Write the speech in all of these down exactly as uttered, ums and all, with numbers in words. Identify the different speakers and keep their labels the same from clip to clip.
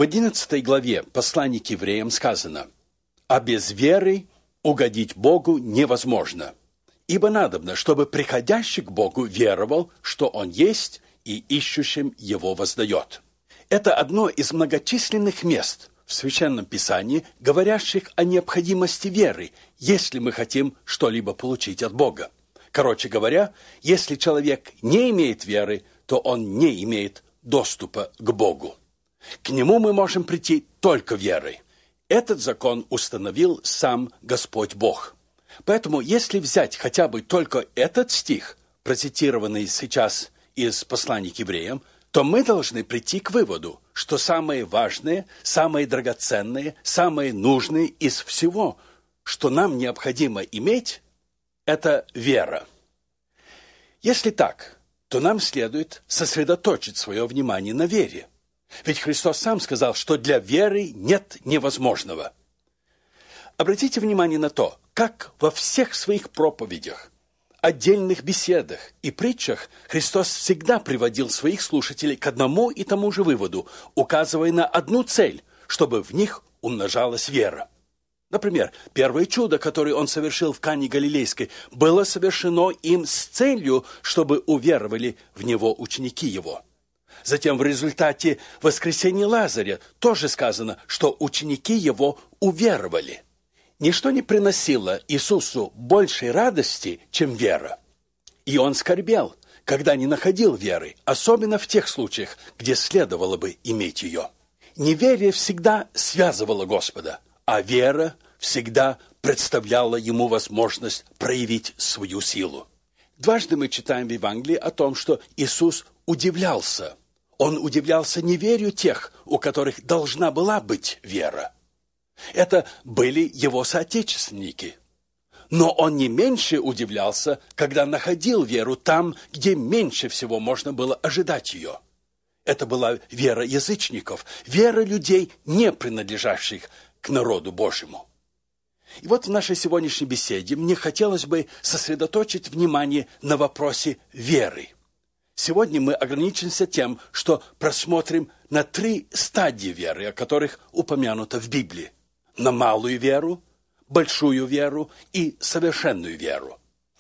Speaker 1: В одиннадцатой главе послания к евреям сказано: «А без веры угодить Богу невозможно, ибо надобно, чтобы приходящий к Богу веровал, что Он есть, и ищущим Его воздает». Это одно из многочисленных мест в Священном Писании, говорящих о необходимости веры, если мы хотим что-либо получить от Бога. Короче говоря, если человек не имеет веры, то он не имеет доступа к Богу. К Нему мы можем прийти только верой. Этот закон установил сам Господь Бог. Поэтому, если взять хотя бы только этот стих, процитированный сейчас из послания к евреям, то мы должны прийти к выводу, что самое важное, самое драгоценное, самое нужное из всего, что нам необходимо иметь, это вера. Если так, то нам следует сосредоточить свое внимание на вере. Ведь Христос сам сказал, что для веры нет невозможного. Обратите внимание на то, как во всех своих проповедях, отдельных беседах и притчах Христос всегда приводил своих слушателей к одному и тому же выводу, указывая на одну цель, чтобы в них умножалась вера. Например, первое чудо, которое Он совершил в Кане Галилейской, было совершено им с целью, чтобы уверовали в Него ученики Его. Затем в результате воскресения Лазаря тоже сказано, что ученики Его уверовали. Ничто не приносило Иисусу большей радости, чем вера. И Он скорбел, когда не находил веры, особенно в тех случаях, где следовало бы иметь ее. Неверие всегда связывало Господа, а вера всегда представляла Ему возможность проявить свою силу. Дважды мы читаем в Евангелии о том, что Иисус удивлялся. Он удивлялся неверию тех, у которых должна была быть вера. Это были Его соотечественники. Но Он не меньше удивлялся, когда находил веру там, где меньше всего можно было ожидать ее. Это была вера язычников, вера людей, не принадлежащих к народу Божьему. И вот в нашей сегодняшней беседе мне хотелось бы сосредоточить внимание на вопросе веры. Сегодня мы ограничимся тем, что просмотрим на три стадии веры, о которых упомянуто в Библии. На малую веру, большую веру и совершенную веру.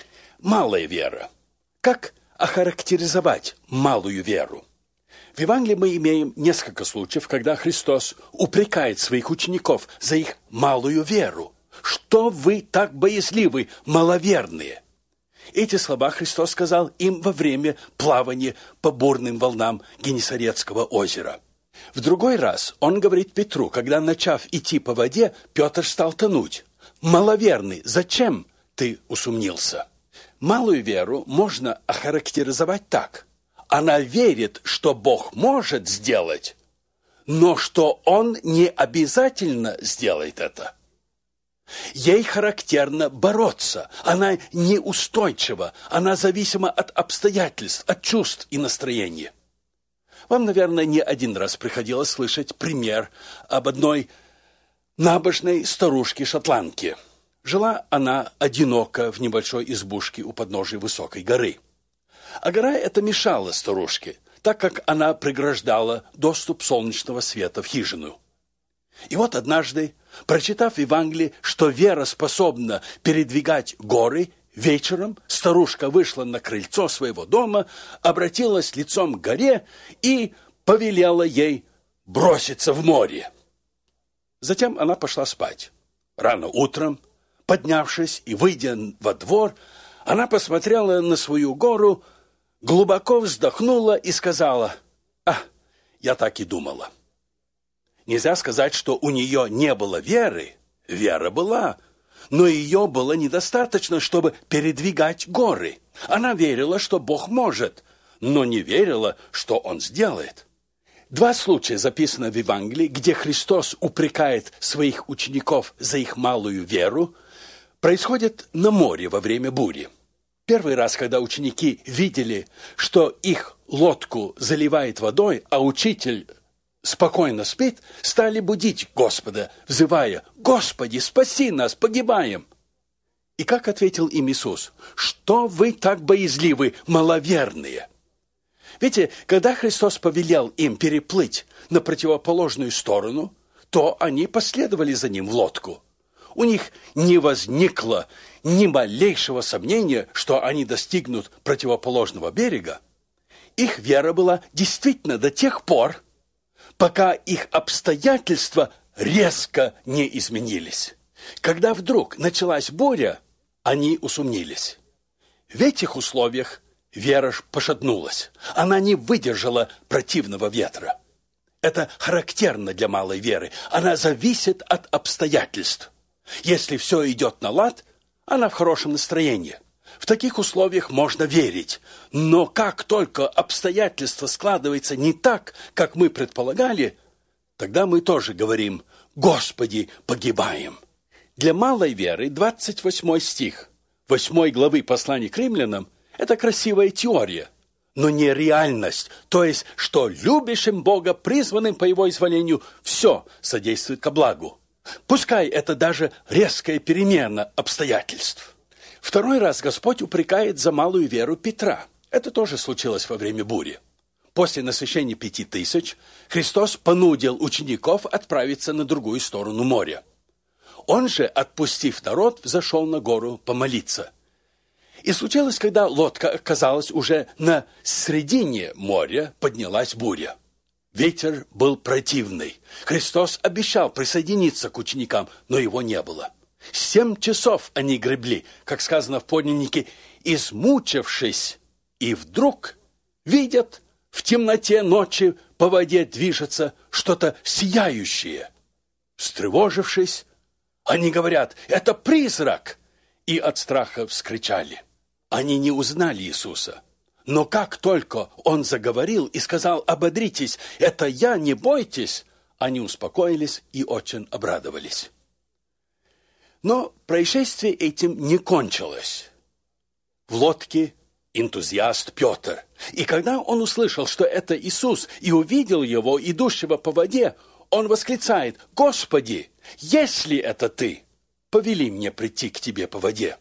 Speaker 1: Малая вера. Как охарактеризовать малую веру? В Евангелии мы имеем несколько случаев, когда Христос упрекает своих учеников за их малую веру. «Что вы так боязливы, маловерные?» Эти слова Христос сказал им во время плавания по бурным волнам Генесарецкого озера. В другой раз Он говорит Петру, когда, начав идти по воде, Петр стал тонуть: «Маловерный, зачем ты усомнился?» Малую веру можно охарактеризовать так: она верит, что Бог может сделать, но что Он не обязательно сделает это. Ей характерно бороться, она неустойчива, она зависима от обстоятельств, от чувств и настроения. Вам, наверное, не один раз приходилось слышать пример об одной набожной старушке-шотландке. Жила она одиноко в небольшой избушке у подножия высокой горы. А гора эта мешала старушке, так как она преграждала доступ солнечного света в хижину. И вот однажды, прочитав в Евангелии, что вера способна передвигать горы, вечером старушка вышла на крыльцо своего дома, обратилась лицом к горе и повелела ей броситься в море. Затем она пошла спать. Рано утром, поднявшись и выйдя во двор, она посмотрела на свою гору, глубоко вздохнула и сказала: «А, я так и думала». Нельзя сказать, что у нее не было веры. Вера была, но ее было недостаточно, чтобы передвигать горы. Она верила, что Бог может, но не верила, что Он сделает. Два случая записаны в Евангелии, где Христос упрекает своих учеников за их малую веру, происходят на море во время бури. Первый раз, когда ученики видели, что их лодку заливает водой, а учитель спокойно спит, стали будить Господа, взывая: «Господи, спаси нас, погибаем!» И как ответил им Иисус: «Что вы так боязливы, маловерные?» Видите, когда Христос повелел им переплыть на противоположную сторону, то они последовали за ним в лодку. У них не возникло ни малейшего сомнения, что они достигнут противоположного берега. Их вера была действительно до тех пор, пока их обстоятельства резко не изменились. Когда вдруг началась буря, они усомнились. В этих условиях вера пошатнулась. Она не выдержала противного ветра. Это характерно для малой веры. Она зависит от обстоятельств. Если все идет на лад, она в хорошем настроении. В таких условиях можно верить. Но как только обстоятельства складываются не так, как мы предполагали, тогда мы тоже говорим: «Господи, погибаем». Для малой веры двадцать восьмой стих восьмой главы послания к римлянам – это красивая теория, но не реальность. То есть, что любящим Бога, призванным по Его изволению, все содействует ко благу. Пускай это даже резкая перемена обстоятельств. Второй раз Господь упрекает за малую веру Петра. Это тоже случилось во время бури. После насыщения пяти тысяч Христос понудил учеников отправиться на другую сторону моря. Он же, отпустив народ, взошел на гору помолиться. И случилось, когда лодка оказалась уже на середине моря, поднялась буря. Ветер был противный. Христос обещал присоединиться к ученикам, но его не было. Семь часов они гребли, как сказано в подлиннике, измучившись, и вдруг видят, в темноте ночи по воде движется что-то сияющее. Встревожившись, они говорят: «Это призрак!» И от страха вскричали. Они не узнали Иисуса. Но как только Он заговорил и сказал: «Ободритесь, это я, не бойтесь», они успокоились и очень обрадовались. Но происшествие этим не кончилось. В лодке энтузиаст Петр. И когда он услышал, что это Иисус, и увидел Его, идущего по воде, он восклицает: «Господи, если это Ты, повели мне прийти к Тебе по воде».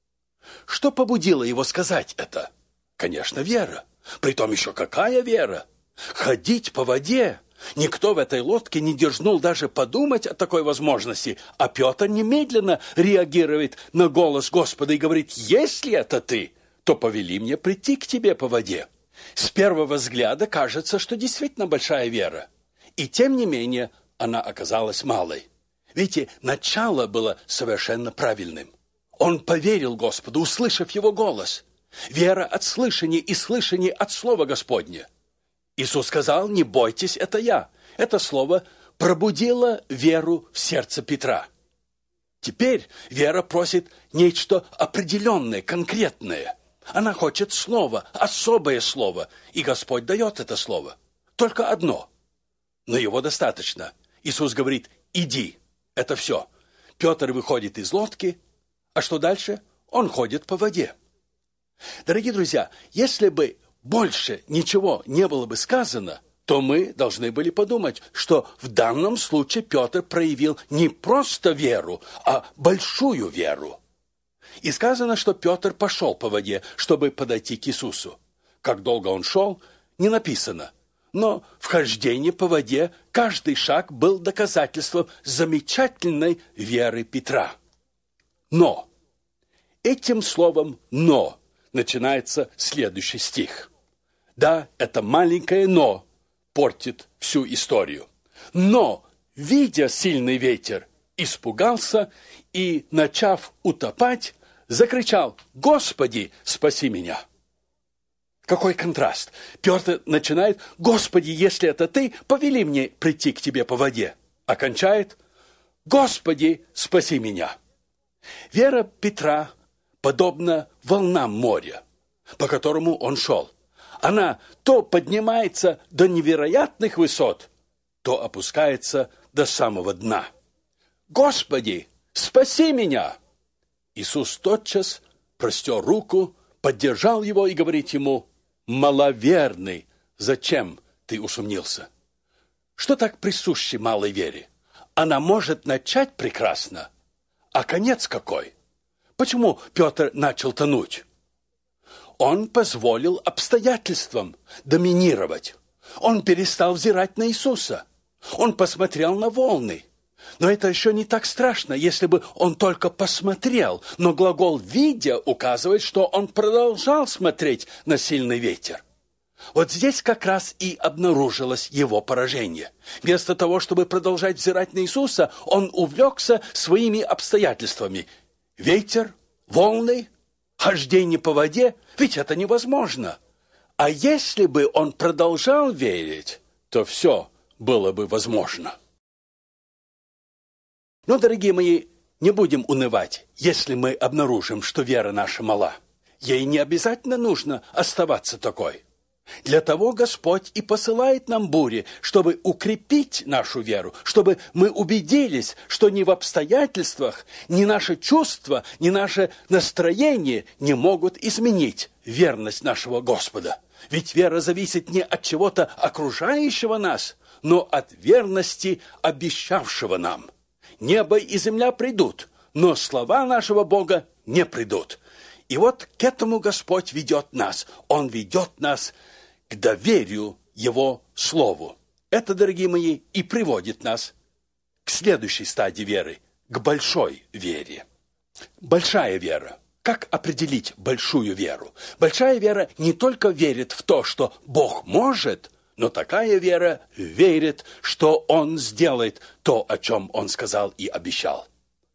Speaker 1: Что побудило его сказать это? Конечно, вера. Притом еще какая вера? Ходить по воде. Никто в этой лодке не дерзнул даже подумать о такой возможности, а Петр немедленно реагирует на голос Господа и говорит: «Если это Ты, то повели мне прийти к Тебе по воде». С первого взгляда кажется, что действительно большая вера. И тем не менее она оказалась малой. Видите, начало было совершенно правильным. Он поверил Господу, услышав Его голос. Вера от слышания и слышание от Слова Господня. Иисус сказал: «Не бойтесь, это я». Это слово пробудило веру в сердце Петра. Теперь вера просит нечто определенное, конкретное. Она хочет слово, особое слово, и Господь дает это слово. Только одно. Но его достаточно. Иисус говорит: «Иди». Это все. Петр выходит из лодки, а что дальше? Он ходит по воде. Дорогие друзья, если бы больше ничего не было бы сказано, то мы должны были подумать, что в данном случае Петр проявил не просто веру, а большую веру. И сказано, что Петр пошел по воде, чтобы подойти к Иисусу. Как долго он шел, не написано. Но в хождении по воде каждый шаг был доказательством замечательной веры Петра. Но этим словом «но» начинается следующий стих. Да, это маленькое «но» портит всю историю. Но, видя сильный ветер, испугался и, начав утопать, закричал: «Господи, спаси меня!» Какой контраст! Петр начинает: «Господи, если это Ты, повели мне прийти к Тебе по воде». Окончает: «Господи, спаси меня». Вера Петра подобна волнам моря, по которому он шел. Она то поднимается до невероятных высот, то опускается до самого дна. «Господи, спаси меня!» Иисус тотчас простер руку, поддержал его и говорит ему: «Маловерный, зачем ты усомнился?» Что так присуще малой вере? Она может начать прекрасно, а конец какой? Почему Петр начал тонуть? он позволил обстоятельствам доминировать. Он перестал взирать на Иисуса. Он посмотрел на волны. Но это еще не так страшно, если бы он только посмотрел. Но глагол «видя» указывает, что он продолжал смотреть на сильный ветер. Вот здесь как раз и обнаружилось его поражение. Вместо того, чтобы продолжать взирать на Иисуса, он увлекся своими обстоятельствами. Ветер, волны, хождение по воде, ведь это невозможно. А если бы он продолжал верить, то все было бы возможно. Но, дорогие мои, не будем унывать, если мы обнаружим, что вера наша мала. Ей не обязательно нужно оставаться такой. Для того Господь и посылает нам бури, чтобы укрепить нашу веру, чтобы мы убедились, что ни в обстоятельствах, ни наше чувство, ни наше настроение не могут изменить верность нашего Господа. Ведь вера зависит не от чего-то окружающего нас, но от верности обещавшего нам. Небо и земля придут, но слова нашего Бога не придут. И вот к этому Господь ведет нас. Он ведет нас к доверию Его Слову. Это, дорогие мои, и приводит нас к следующей стадии веры, к большой вере. Большая вера. Как определить большую веру? Большая вера не только верит в то, что Бог может, но такая вера верит, что Он сделает то, о чем Он сказал и обещал.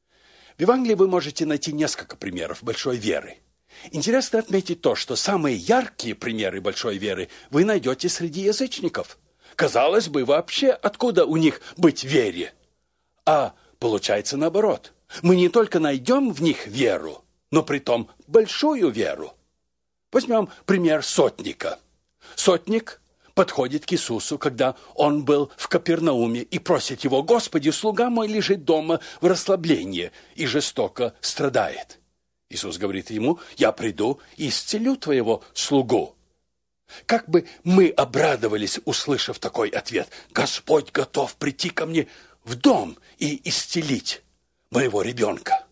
Speaker 1: В Евангелии вы можете найти несколько примеров большой веры. Интересно отметить то, что самые яркие примеры большой веры вы найдете среди язычников. Казалось бы, вообще откуда у них быть вере? А получается наоборот. Мы не только найдем в них веру, но притом большую веру. Возьмем пример сотника. Сотник подходит к Иисусу, когда он был в Капернауме, и просит его: «Господи, слуга мой лежит дома в расслаблении и жестоко страдает». Иисус говорит ему: «Я приду и исцелю твоего слугу». Как бы мы обрадовались, услышав такой ответ: «Господь готов прийти ко мне в дом и исцелить моего ребенка».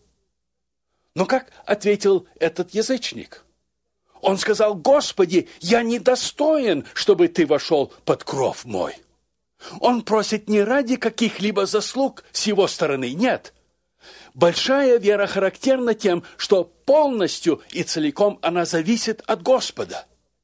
Speaker 1: Но как ответил этот язычник? Он сказал: «Господи, я недостоин, чтобы ты вошел под кров мой». Он просит не ради каких-либо заслуг с его стороны, нет. Большая вера характерна тем, что полностью и целиком она зависит от Господа.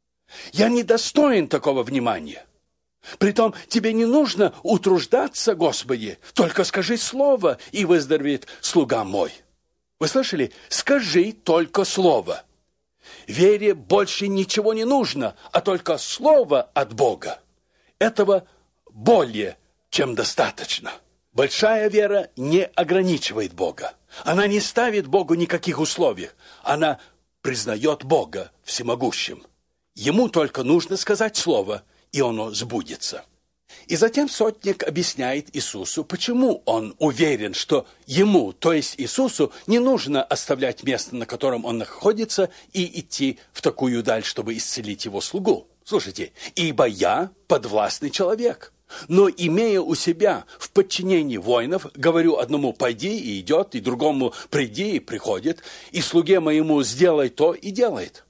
Speaker 1: Я недостоин такого внимания. Притом тебе не нужно утруждаться, Господи, только скажи слово, и выздоровеет слуга мой. Вы слышали? Скажи только слово. Вере больше ничего не нужно, а только слово от Бога. Этого более чем достаточно. Большая вера не ограничивает Бога. Она не ставит Богу никаких условий. Она признает Бога всемогущим. Ему только нужно сказать слово, и оно сбудется. И затем сотник объясняет Иисусу, почему он уверен, что ему, то есть Иисусу, не нужно оставлять место, на котором он находится, и идти в такую даль, чтобы исцелить его слугу. Слушайте, «Ибо я подвластный человек, но, имея у себя в подчинении воинов, говорю одному: пойди, и идет, и другому: приди, и приходит, и слуге моему: сделай то, и делает».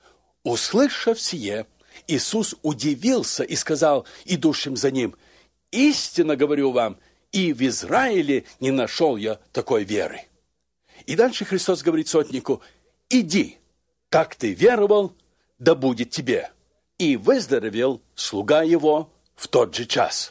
Speaker 1: Услышав сие, Иисус удивился и сказал идущим за ним: «Истинно говорю вам, и в Израиле не нашел я такой веры». И дальше Христос говорит сотнику: «Иди, как ты веровал, да будет тебе». И выздоровел слуга его в тот же час.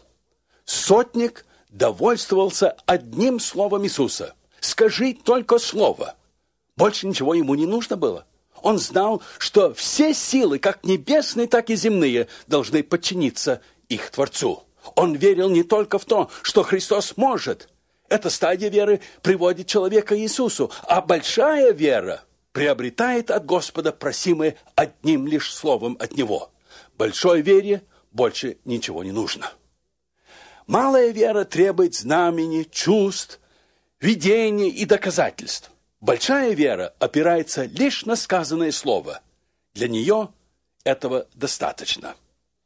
Speaker 1: Сотник довольствовался одним словом Иисуса: «Скажи только слово». Больше ничего ему не нужно было. Он знал, что все силы, как небесные, так и земные, должны подчиниться их Творцу. Он верил не только в то, что Христос может. Эта стадия веры приводит человека к Иисусу, а большая вера приобретает от Господа просимое одним лишь словом от Него. Большой вере больше ничего не нужно. Малая вера требует знамений, чувств, видений и доказательств. Большая вера опирается лишь на сказанное слово. Для нее этого достаточно.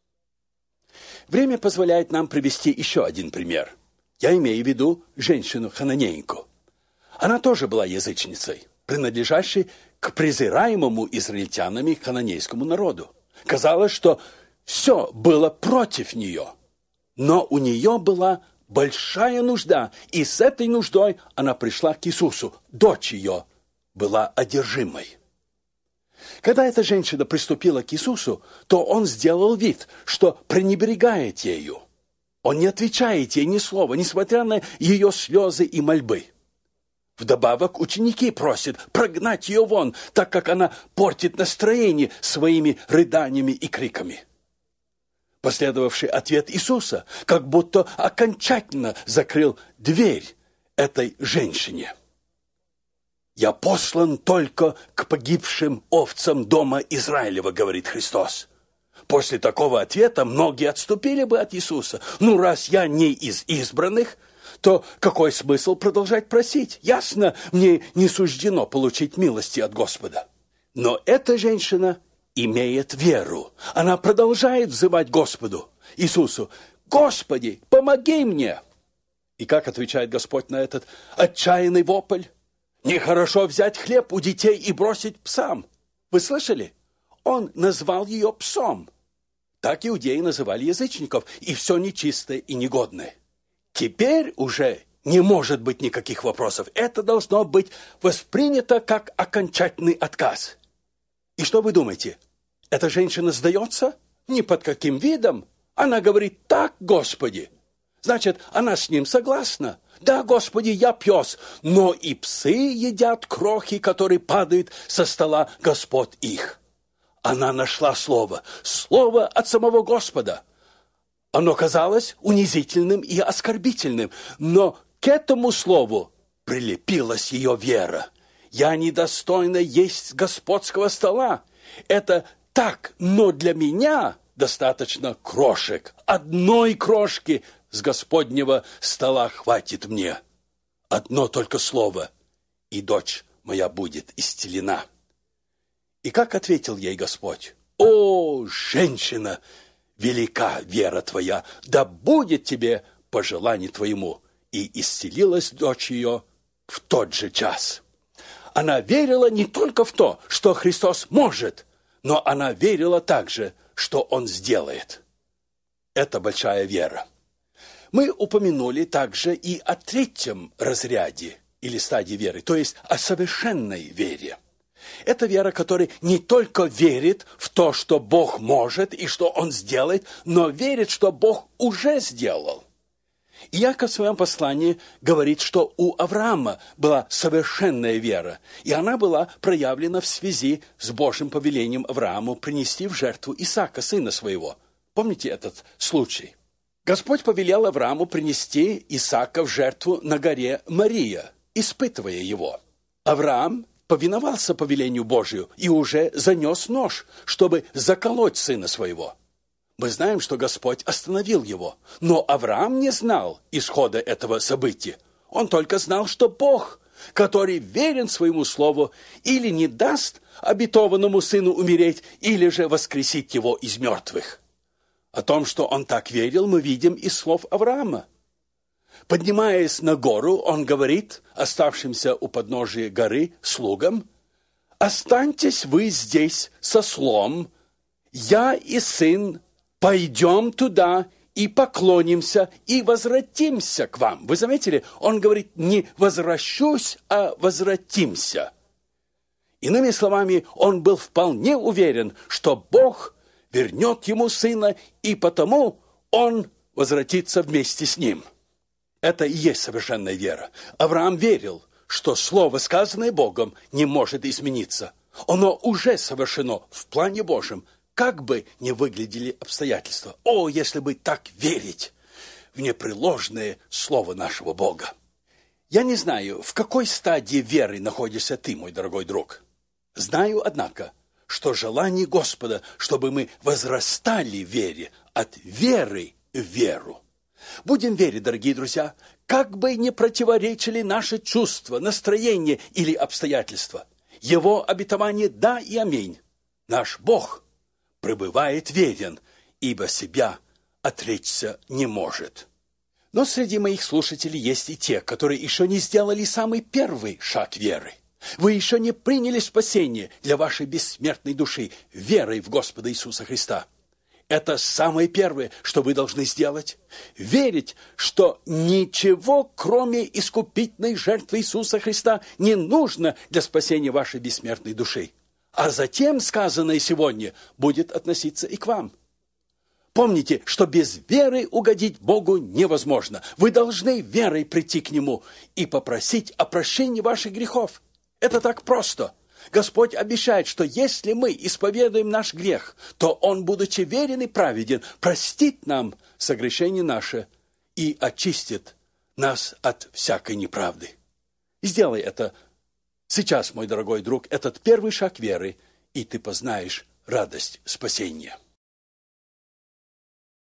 Speaker 1: Время позволяет нам привести еще один пример. Я имею в виду женщину-хананеянку. Она тоже была язычницей. принадлежащей к презираемому израильтянами хананейскому народу. Казалось, что все было против нее, но у нее была большая нужда, и с этой нуждой она пришла к Иисусу. Дочь ее была одержимой. Когда эта женщина приступила к Иисусу, то он сделал вид, что пренебрегает ею. Он не отвечает ей ни слова, несмотря на ее слезы и мольбы. Вдобавок ученики просят прогнать ее вон, так как она портит настроение своими рыданиями и криками. Последовавший ответ Иисуса как будто окончательно закрыл дверь этой женщине. «Я послан только к погибшим овцам дома Израилева», говорит Христос. После такого ответа многие отступили бы от Иисуса. Ну, раз я не из избранных, то какой смысл продолжать просить? Ясно, мне не суждено получить милости от Господа. Но эта женщина имеет веру. Она продолжает взывать Господу, Иисусу: «Господи, помоги мне!» И как отвечает Господь на этот отчаянный вопль? Нехорошо взять хлеб у детей и бросить псам. Вы слышали? Он назвал ее псом. Так иудеи называли язычников, и все нечистое и негодное. Теперь уже не может быть никаких вопросов. Это должно быть воспринято как окончательный отказ. И что вы думаете? Эта женщина сдается? Ни под каким видом. Она говорит: «Так, Господи». Значит, она с ним согласна. «Да, Господи, я пес, но и псы едят крохи, которые падают со стола господ их». Она нашла слово, слово от самого Господа. Оно казалось унизительным и оскорбительным, но к этому слову прилепилась ее вера. «Я недостойна есть с господского стола». Это так, но для меня достаточно крошек. Одной крошки с Господнего стола хватит мне. Одно только слово, и дочь моя будет исцелена. И как ответил ей Господь? «О, женщина, велика вера твоя, да будет тебе по желанию твоему». И исцелилась дочь ее в тот же час. Она верила не только в то, что Христос может, но она верила также, что Он сделает. Это большая вера. Мы упомянули также и о третьем разряде или стадии веры, то есть о совершенной вере. Это вера, которая не только верит в то, что Бог может и что Он сделает, но верит, что Бог уже сделал. Иаков в своем послании говорит, что у Авраама была совершенная вера, и она была проявлена в связи с Божьим повелением Аврааму принести в жертву Исаака, сына своего. Помните этот случай? Господь повелел Аврааму принести Исаака в жертву на горе Мория, испытывая его. Авраам повиновался повелению Божию и уже занес нож, чтобы заколоть сына своего. Мы знаем, что Господь остановил его, но Авраам не знал исхода этого события. Он только знал, что Бог, который верен своему слову, или не даст обетованному сыну умереть, или же воскресить его из мертвых. О том, что он так верил, мы видим из слов Авраама. Поднимаясь на гору, он говорит оставшимся у подножия горы слугам: «Останьтесь вы здесь со ослом, я и сын пойдем туда и поклонимся, и возвратимся к вам». Вы заметили, он говорит не «возвращусь», а «возвратимся». Иными словами, он был вполне уверен, что Бог вернет ему сына, и потому он возвратится вместе с ним. Это и есть совершенная вера. Авраам верил, что слово, сказанное Богом, не может измениться. Оно уже совершено в плане Божьем, как бы ни выглядели обстоятельства. О, если бы так верить в непреложное слово нашего Бога! Я не знаю, в какой стадии веры находишься ты, мой дорогой друг. Знаю, однако, что желание Господа, чтобы мы возрастали в вере, от веры в веру. Будем верить, дорогие друзья, как бы ни противоречили наши чувства, настроения или обстоятельства. Его обетование «да» и «аминь». Наш Бог пребывает верен, ибо себя отречься не может. Но среди моих слушателей есть и те, которые еще не сделали самый первый шаг веры. Вы еще не приняли спасение для вашей бессмертной души верой в Господа Иисуса Христа. Это самое первое, что вы должны сделать. Верить, что ничего, кроме искупительной жертвы Иисуса Христа, не нужно для спасения вашей бессмертной души. А затем сказанное сегодня будет относиться и к вам. Помните, что без веры угодить Богу невозможно. Вы должны верой прийти к Нему и попросить о прощении ваших грехов. Это так просто. Господь обещает, что если мы исповедуем наш грех, то Он, будучи верен и праведен, простит нам согрешение наше и очистит нас от всякой неправды. Сделай это сейчас, мой дорогой друг, этот первый шаг веры, и ты познаешь радость спасения.